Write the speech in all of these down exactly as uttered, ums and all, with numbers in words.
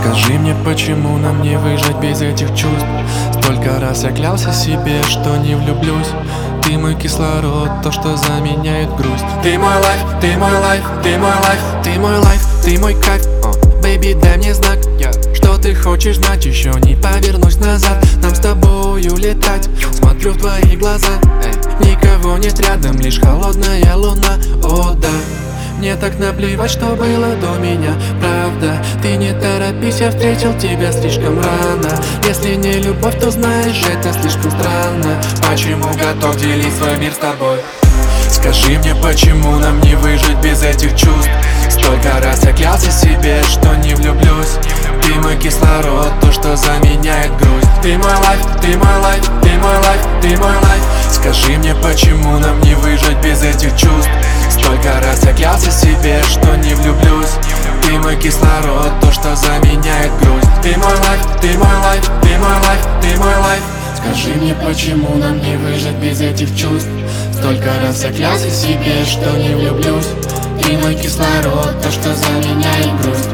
Скажи мне, почему нам не выжить без этих чувств? Столько раз я клялся себе, что не влюблюсь. Ты мой кислород, то, что заменяет грусть. Ты мой лайф, ты мой лайф, ты мой лайф, ты мой лайф, ты мой кайф. Бэйби, дай мне знак, yeah. Что ты хочешь знать, еще не повернусь назад. Нам с тобою летать, смотрю в твои глаза, эй. Никого нет рядом, лишь холодная луна, о да. Мне так наплевать, что было до меня, правда. Ты не торопись, я встретил тебя слишком рано. Если не любовь, то знаешь, это слишком странно. Почему готов делить свой мир с тобой? Скажи мне, почему нам не выжить без этих чувств? Столько раз я клялся себе, что не влюблюсь. Ты мой кислород, то, что заменяет грусть. Ты мой лайф, ты мой лайф, ты мой лайф, ты мой лайф. Скажи мне, почему нам не выжить без этих чувств? Столько раз я клялся себе, что не влюблюсь. Ты мой кислород, то, что заменяет грусть. Ты мой лайф, ты мой лайф, ты мой лайф, ты мой лайф. Скажи мне, почему нам не выжить без этих чувств? Столько раз я клялся себе, что не влюблюсь. Ты мой кислород, то, что заменяет грусть.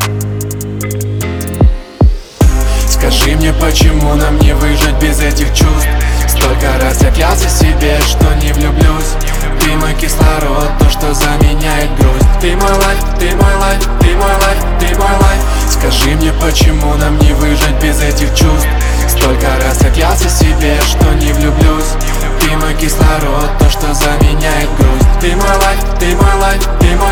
Скажи мне, почему нам не выжить без этих чувств? Столько раз я клялся себе, что не влюблюсь. Ты мой кислород, то, что заменяет грусть. Ты мой лайф, ты мой лайф, ты мой лайф, ты мой лайф. Скажи мне, почему нам не выжить без этих чувств? Столько раз я клялся себе, что не влюблюсь. Ты мой кислород, то, что заменяет грусть. Ты мой лайф, ты мой лайф, ты мой